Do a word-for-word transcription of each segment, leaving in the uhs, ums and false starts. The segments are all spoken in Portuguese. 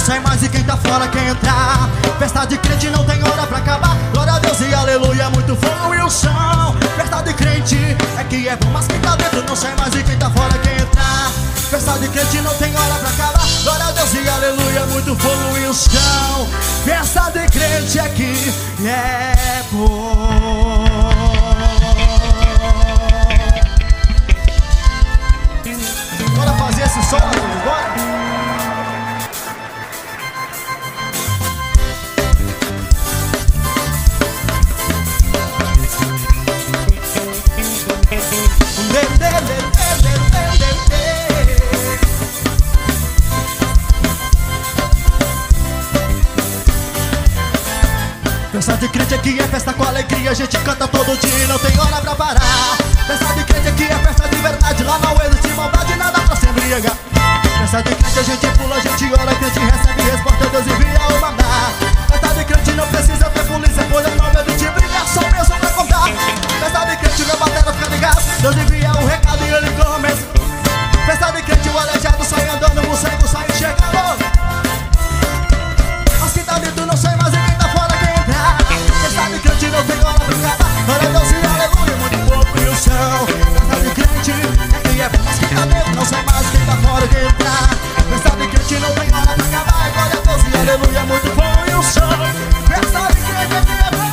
sai mais e quem tá fora quer entrar. Festa de crente não tem hora pra acabar. Glória a Deus e aleluia, muito fogo e o chão. Festa de crente é que é bom, mas quem tá dentro não sai mais e quem tá fora quer entrar. Festa de crente não tem hora pra acabar. Glória a Deus e aleluia, muito fogo e o chão. Festa de crente é que é bom. Bora fazer esse som, bora? Festa de crente aqui é festa com alegria, a gente canta todo dia e não tem hora pra parar. Festa de crente aqui é festa de verdade, lá não existe maldade, nada pra se embriagar. Festa de crente a gente pula, a gente ora, crente recebe resposta, Deus envia o maná. Festa de crente não precisa ter polícia, pois eu não medo de brigar, só mesmo pra contar. Festa de crente meu batera fica ligado, Deus envia o recado e ele começa. Festa de crente o aleijado sai andando, o cego sai chegando. Mas quem tá dentro não sai mais e quem tá fora quem entrar. Festa de crente não tem hora pra acabar. Glória a Deus e aleluia, muito pouco e o chão. Festa de crente é que é bom, mas quem tá dentro não sai mais quem tá fora quem entrar. Festa de crente não tem hora pra acabar. Glória a Deus e aleluia, muito bom e o chão. Festa de crente é que é bom.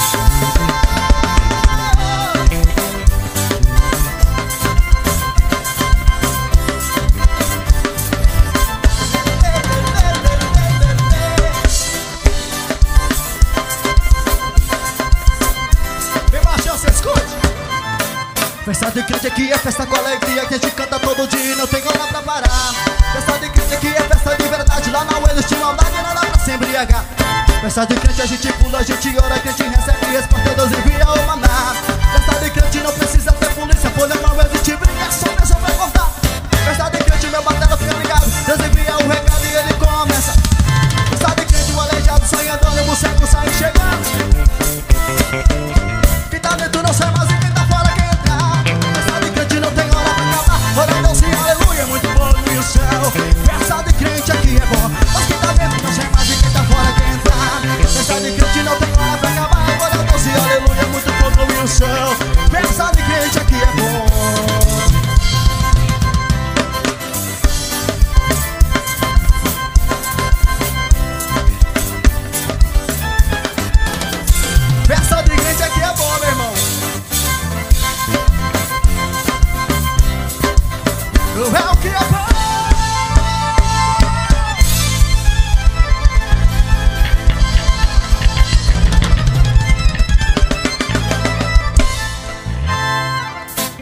Festa de crente aqui é festa com alegria, que a gente canta todo dia e não tem hora pra parar. Festa de crente aqui é festa de verdade, lá não existe maldade, nada pra se embriagar. Festa de crente a gente pula, a gente ora, crente recebe resposta.